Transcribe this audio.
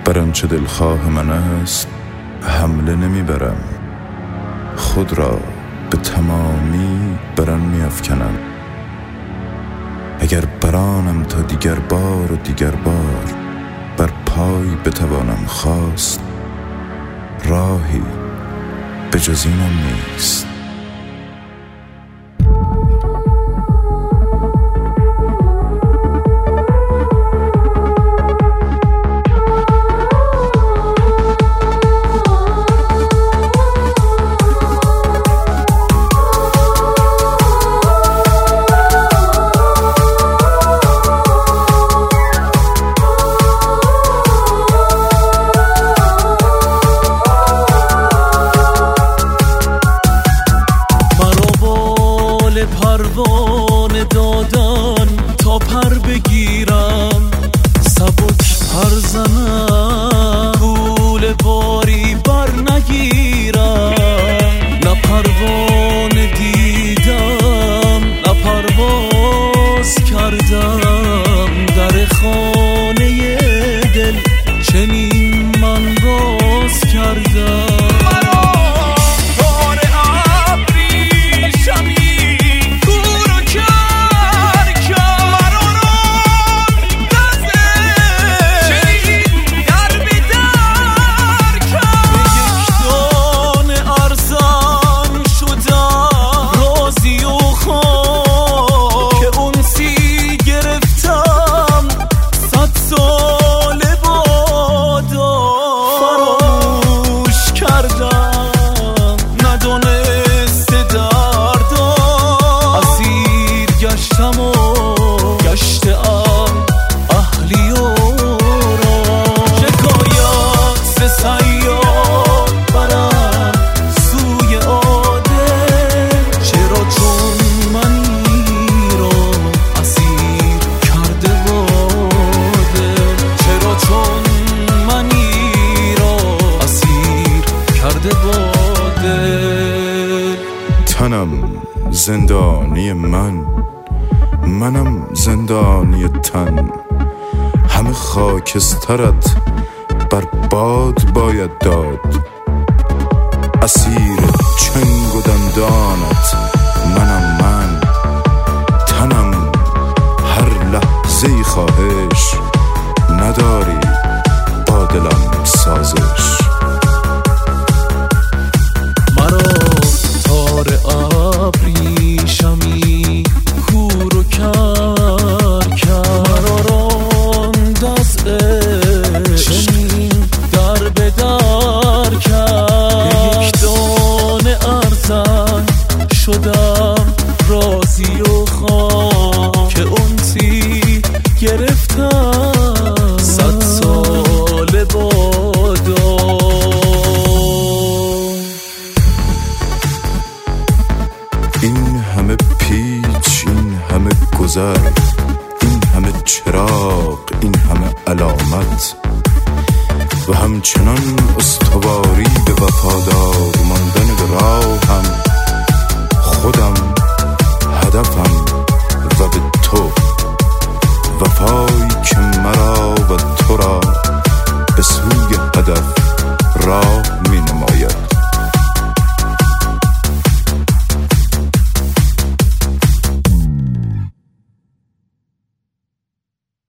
بر آنچه دلخواه من است حمله نمیبرم، خود را به تمامی بر آن می‌افکنم. اگر برانم تا دیگر بار و دیگر بار بر پای بتوانم خواست، راهی به جز اینم نیست. پروانه دادن تا پر بگیرم، سبک پر زنم، پول باری بر نگیرم. نه پروانه دیدم نه پرواز کردم، در خانه دل چنین من باز کردم. تنم زندانی منم زندانی تن، همه خاکسترت بر باد باید داد. اسیر چنگ و دندانت منم من، تنم هر لحظه‌ای خواهش نداری با دلم سازش. ابریشمی کور و کر مرا راند از عشق، چنین در به در کرد. یک دانه ارزن شدم راضی و خواه که انسی گرفتم 100 سال بادا. این همه پیچ، این همه گذر، این همه چراغ، این همه علامت و همچنان استواری به وفادار ماندن به راهم، خودم هدفم